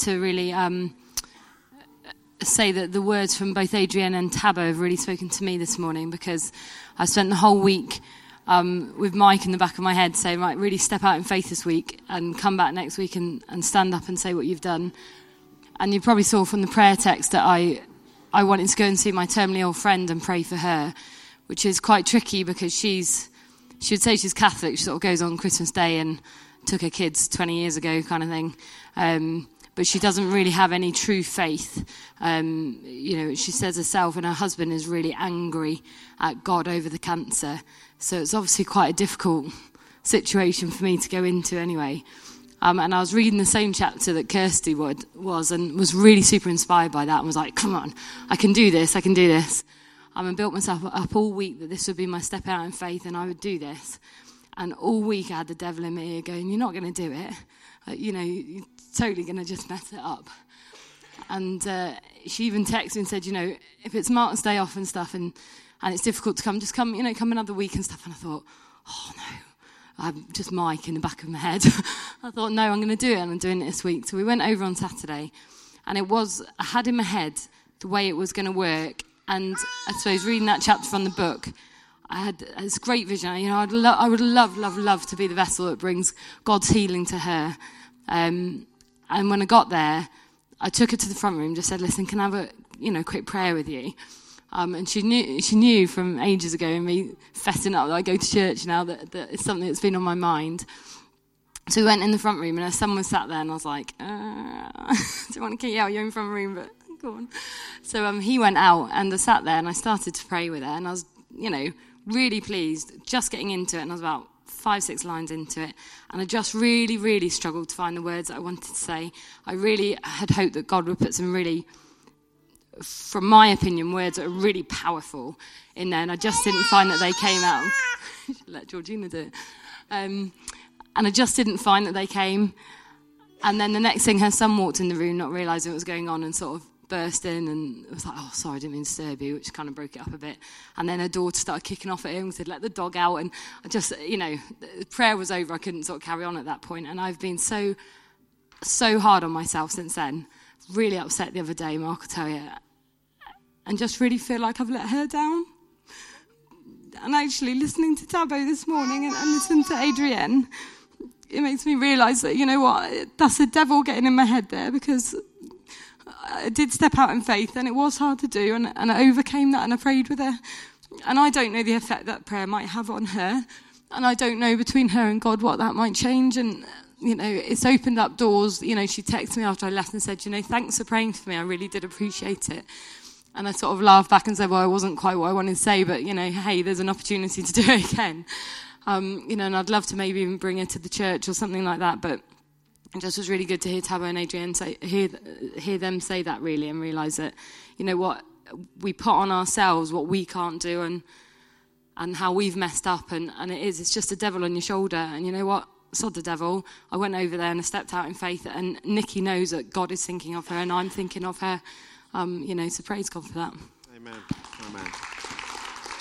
to really say that the words from both Adrienne and Tabo have really spoken to me this morning, because I spent the whole week with Mike in the back of my head saying, right, really step out in faith this week and come back next week and stand up and say what you've done. And you probably saw from the prayer text that I wanted to go and see my terminally ill friend and pray for her, which is quite tricky because she would say she's Catholic. She sort of goes on Christmas Day and took her kids 20 years ago kind of thing. But she doesn't really have any true faith. She says herself, and her husband is really angry at God over the cancer. So it's obviously quite a difficult situation for me to go into anyway. And I was reading the same chapter that Kirsty was and was really super inspired by that and was like, come on, I can do this. And built myself up all week that this would be my step out in faith and I would do this. And all week I had the devil in my ear going, you're not going to do it. You're totally going to just mess it up. And she even texted me and said, if it's Martin's day off and stuff and it's difficult to come, just come another week and stuff. And I thought, oh no, I'm just Mike in the back of my head. I thought, no, I'm going to do it, and I'm doing it this week. So we went over on Saturday, and I had in my head the way it was going to work. And I suppose reading that chapter from the book, I had this great vision. I would love to be the vessel that brings God's healing to her. And when I got there, I took her to the front room, just said, listen, can I have a quick prayer with you? And she knew from ages ago, and me fessing up that I go to church now, that it's something that's been on my mind. So we went in the front room, and her son was sat there, and I was like, I don't want to kick you out your own front room, but go on. So he went out, and I sat there, and I started to pray with her, and I was, really pleased, just getting into it, and I was about 5-6 lines into it, and I just really, really struggled to find the words that I wanted to say. I really had hoped that God would put some really, from my opinion, words that are really powerful in there, and I just didn't find that they came out. Let Georgina do it. And I just didn't find that they came. And then the next thing, her son walked in the room, not realising what was going on, and sort of burst in and was like, oh, sorry, I didn't mean to disturb you, which kind of broke it up a bit. And then her daughter started kicking off at him and said, let the dog out. And I just, the prayer was over. I couldn't sort of carry on at that point. And I've been so hard on myself since then. Really upset the other day, Mark will tell you. And just really feel like I've let her down. And actually listening to Tabo this morning and listening to Adrienne, it makes me realise that, you know what, that's the devil getting in my head there, because I did step out in faith and it was hard to do, and I overcame that and I prayed with her. And I don't know the effect that prayer might have on her, and I don't know between her and God what that might change. And, it's opened up doors. She texted me after I left and said, thanks for praying for me. I really did appreciate it. And I sort of laughed back and said, well, it wasn't quite what I wanted to say, but, hey, there's an opportunity to do it again. And I'd love to maybe even bring her to the church or something like that, but it just was really good to hear Tabo and Adrienne hear them say that, really, and realise that, what, we put on ourselves what we can't do and how we've messed up, and it's just a devil on your shoulder. And you know what? Sod the devil. I went over there and I stepped out in faith, and Nikki knows that God is thinking of her and I'm thinking of her. So praise God for that. Amen. Amen.